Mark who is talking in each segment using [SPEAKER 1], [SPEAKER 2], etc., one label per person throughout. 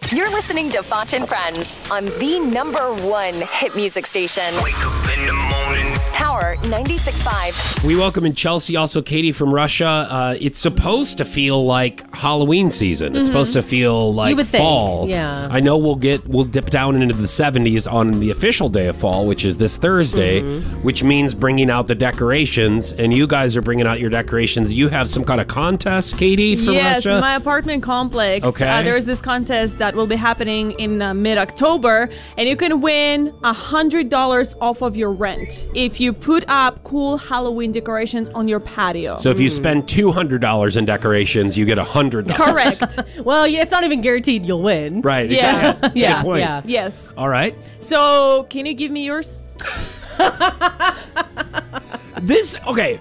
[SPEAKER 1] You're listening to Foch and Friends on the #1 hit music station.
[SPEAKER 2] Wake up in the morning.
[SPEAKER 1] Power 96.5.
[SPEAKER 3] We welcome in Chelsea, also Katie from Russia. It's supposed to feel like Halloween season. It's supposed to feel like
[SPEAKER 4] You would think,
[SPEAKER 3] fall.
[SPEAKER 4] yeah.
[SPEAKER 3] I know we'll dip down into the 70s on the official day of fall, which is this Thursday, which means bringing out the decorations. And you guys are bringing out your decorations. You have some kind of contest, Katie, for
[SPEAKER 5] Yes,
[SPEAKER 3] Russia?
[SPEAKER 5] my apartment complex.
[SPEAKER 3] Okay.
[SPEAKER 5] There's this contest that will be happening in mid-October, and you can win $100 off of your rent if you put up cool Halloween decorations on your patio.
[SPEAKER 3] So if you spend $200 in decorations, you get $100.
[SPEAKER 5] Correct.
[SPEAKER 4] Well, yeah, it's not even guaranteed you'll win.
[SPEAKER 3] Right.
[SPEAKER 5] Yeah.
[SPEAKER 3] Exactly. That's a good point.
[SPEAKER 4] Yeah.
[SPEAKER 5] Yes.
[SPEAKER 3] All right.
[SPEAKER 5] So, can you give me yours?
[SPEAKER 3] This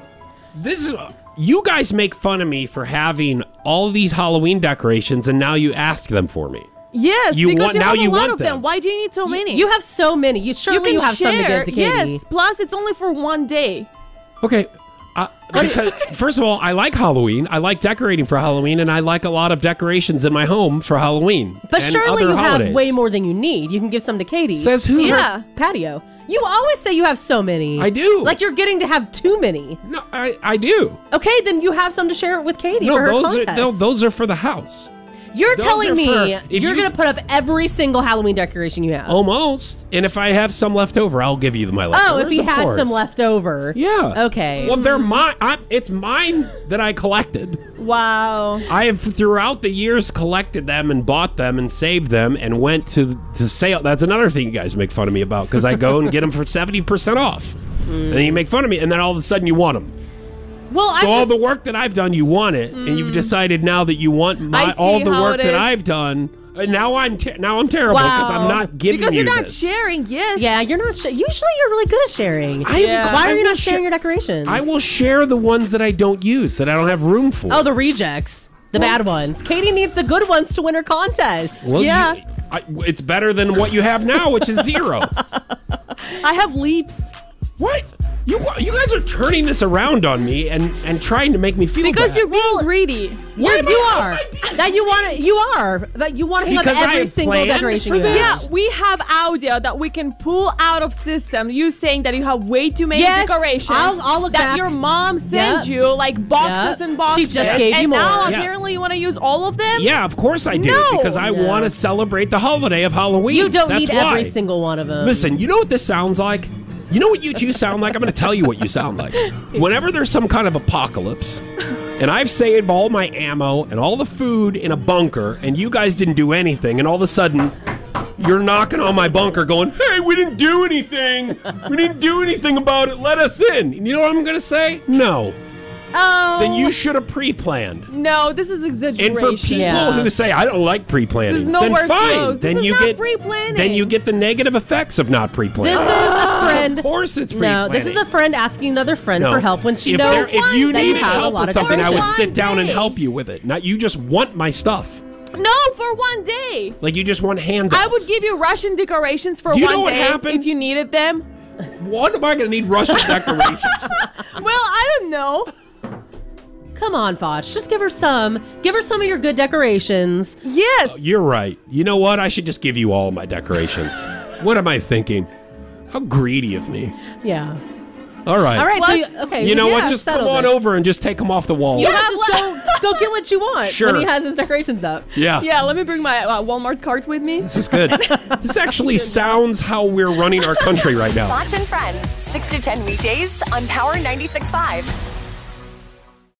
[SPEAKER 3] is you guys make fun of me for having all these Halloween decorations, and now you ask them for me.
[SPEAKER 5] Yes,
[SPEAKER 3] You
[SPEAKER 5] because
[SPEAKER 3] want-
[SPEAKER 5] you
[SPEAKER 3] now
[SPEAKER 5] have
[SPEAKER 3] you
[SPEAKER 5] a lot
[SPEAKER 3] want
[SPEAKER 5] of them.
[SPEAKER 3] them.
[SPEAKER 5] Why do you need so many?
[SPEAKER 4] You have so many. You surely you have some to give to Katie.
[SPEAKER 5] Yes. Plus, it's only for one day.
[SPEAKER 3] Okay. Because first of all, I like Halloween. I like decorating for Halloween, and I like a lot of decorations in my home for Halloween.
[SPEAKER 4] But
[SPEAKER 3] and
[SPEAKER 4] surely
[SPEAKER 3] other
[SPEAKER 4] you
[SPEAKER 3] holidays.
[SPEAKER 4] have way more than you need. You can give some to Katie.
[SPEAKER 3] Says who?
[SPEAKER 5] Yeah.
[SPEAKER 4] Patio. You always say you have so many.
[SPEAKER 3] I do.
[SPEAKER 4] Like you're getting to have too many.
[SPEAKER 3] No, I do.
[SPEAKER 4] Okay, then you have some to share it with Katie
[SPEAKER 3] No,
[SPEAKER 4] for her
[SPEAKER 3] those
[SPEAKER 4] contest.
[SPEAKER 3] those are for the house.
[SPEAKER 4] You're
[SPEAKER 3] those
[SPEAKER 4] telling
[SPEAKER 3] are
[SPEAKER 4] me
[SPEAKER 3] for- if
[SPEAKER 4] you're
[SPEAKER 3] you-
[SPEAKER 4] going to put up every single Halloween decoration you have.
[SPEAKER 3] Almost. And if I have some left over, I'll give you my leftovers.
[SPEAKER 4] Oh, if he
[SPEAKER 3] of
[SPEAKER 4] has
[SPEAKER 3] course.
[SPEAKER 4] some left over.
[SPEAKER 3] Yeah.
[SPEAKER 4] Okay.
[SPEAKER 3] Well, they're mine. It's mine that I collected.
[SPEAKER 5] Wow.
[SPEAKER 3] I have throughout the years collected them and bought them and saved them and went to sale. That's another thing you guys make fun of me about because I go and get them for 70% off. And then you make fun of me, and then all of a sudden you want them.
[SPEAKER 4] Well,
[SPEAKER 3] So all the work that I've done, you want it, and you've decided now that you want
[SPEAKER 5] I see
[SPEAKER 3] all the
[SPEAKER 5] how
[SPEAKER 3] work
[SPEAKER 5] it
[SPEAKER 3] that
[SPEAKER 5] is.
[SPEAKER 3] I've done. And now I'm terrible because I'm not giving
[SPEAKER 5] Because
[SPEAKER 3] you
[SPEAKER 5] you're not
[SPEAKER 3] this.
[SPEAKER 5] sharing, yes.
[SPEAKER 4] Yeah, you're not. Usually, you're really good at sharing.
[SPEAKER 5] Yeah.
[SPEAKER 4] Why
[SPEAKER 3] I
[SPEAKER 4] are you
[SPEAKER 3] will
[SPEAKER 4] not sharing
[SPEAKER 3] sha-
[SPEAKER 4] your decorations?
[SPEAKER 3] I will share the ones that I don't use, that I don't have room for.
[SPEAKER 4] Oh, the rejects, the bad ones. Katie needs the good ones to win her contest.
[SPEAKER 3] Well,
[SPEAKER 5] Yeah.
[SPEAKER 3] it's better than what you have now, which is zero.
[SPEAKER 5] I have leaps.
[SPEAKER 3] What? You guys are turning this around on me and trying to make me feel
[SPEAKER 5] Because
[SPEAKER 3] bad.
[SPEAKER 5] you're being greedy.
[SPEAKER 3] Why am
[SPEAKER 4] You
[SPEAKER 3] I-
[SPEAKER 4] are. That you want to. You are. That you want to hang up
[SPEAKER 3] Because I
[SPEAKER 4] every
[SPEAKER 3] have
[SPEAKER 4] single
[SPEAKER 3] planned
[SPEAKER 4] decoration
[SPEAKER 3] for
[SPEAKER 4] you have.
[SPEAKER 3] this.
[SPEAKER 5] Yeah, we have audio that we can pull out of system. You saying that you have way too many
[SPEAKER 4] Yes,
[SPEAKER 5] decorations.
[SPEAKER 4] I'll look
[SPEAKER 5] that
[SPEAKER 4] back.
[SPEAKER 5] your mom sent
[SPEAKER 4] Yep.
[SPEAKER 5] you, like boxes
[SPEAKER 4] Yep.
[SPEAKER 5] and boxes.
[SPEAKER 4] She just gave you
[SPEAKER 5] and
[SPEAKER 4] more.
[SPEAKER 5] now
[SPEAKER 3] Yeah.
[SPEAKER 5] apparently you want to use all of them?
[SPEAKER 3] Yeah, of course I do.
[SPEAKER 5] No.
[SPEAKER 3] Because I want to celebrate the holiday of Halloween.
[SPEAKER 4] You don't
[SPEAKER 3] That's
[SPEAKER 4] need
[SPEAKER 3] why.
[SPEAKER 4] every single one of them.
[SPEAKER 3] Listen, you know what this sounds like? You know what you two sound like? I'm going to tell you what you sound like. Whenever there's some kind of apocalypse, and I've saved all my ammo and all the food in a bunker, and you guys didn't do anything, and all of a sudden, you're knocking on my bunker going, hey, we didn't do anything. We didn't do anything about it. Let us in. And you know what I'm going to say? No.
[SPEAKER 5] Oh.
[SPEAKER 3] Then you should have pre-planned.
[SPEAKER 5] No, this is
[SPEAKER 3] And
[SPEAKER 5] exaggeration.
[SPEAKER 3] for people
[SPEAKER 4] Yeah.
[SPEAKER 3] who say I don't like pre-planning,
[SPEAKER 5] This is
[SPEAKER 3] then
[SPEAKER 5] nowhere
[SPEAKER 3] fine.
[SPEAKER 5] close.
[SPEAKER 3] Then
[SPEAKER 5] This is
[SPEAKER 3] you
[SPEAKER 5] not
[SPEAKER 3] get
[SPEAKER 5] pre-planning.
[SPEAKER 3] Then you get the negative effects of not pre-planning.
[SPEAKER 4] This is a friend.
[SPEAKER 3] Of course, it's
[SPEAKER 4] No,
[SPEAKER 3] pre-planning.
[SPEAKER 4] this is a friend asking another friend
[SPEAKER 3] No.
[SPEAKER 4] for help when she
[SPEAKER 3] if
[SPEAKER 4] knows
[SPEAKER 3] if you
[SPEAKER 4] that you
[SPEAKER 3] needed
[SPEAKER 4] have a
[SPEAKER 3] help
[SPEAKER 4] lot
[SPEAKER 3] with
[SPEAKER 4] of
[SPEAKER 3] something, I would
[SPEAKER 4] decorations.
[SPEAKER 3] sit down and
[SPEAKER 5] day.
[SPEAKER 3] help you with it. Not you just want my stuff.
[SPEAKER 5] No, for one day.
[SPEAKER 3] Like you just want handouts.
[SPEAKER 5] I would give you Russian decorations for
[SPEAKER 3] Do you
[SPEAKER 5] one
[SPEAKER 3] know what
[SPEAKER 5] day
[SPEAKER 3] happened?
[SPEAKER 5] if you needed them.
[SPEAKER 3] What am I going to need Russian decorations for?
[SPEAKER 5] Well, I don't know.
[SPEAKER 4] Come on, Foch. Just give her some. Give her some of your good decorations.
[SPEAKER 5] Yes.
[SPEAKER 3] You're right. You know what? I should just give you all my decorations. What am I thinking? How greedy of me.
[SPEAKER 4] Yeah.
[SPEAKER 3] All right.
[SPEAKER 4] All right.
[SPEAKER 5] Plus,
[SPEAKER 4] okay.
[SPEAKER 3] You know
[SPEAKER 4] yeah,
[SPEAKER 3] what? Just come
[SPEAKER 4] settle
[SPEAKER 3] on
[SPEAKER 4] this.
[SPEAKER 3] over and just take them off the wall.
[SPEAKER 4] Yeah, just go get what you want
[SPEAKER 3] Sure.
[SPEAKER 4] when he has his decorations up.
[SPEAKER 3] Yeah.
[SPEAKER 5] Yeah, let me bring my Walmart cart with me.
[SPEAKER 3] This is good. This actually sounds how we're running our country right now.
[SPEAKER 1] Foch and Friends, 6 to 10 weekdays on Power 96.5.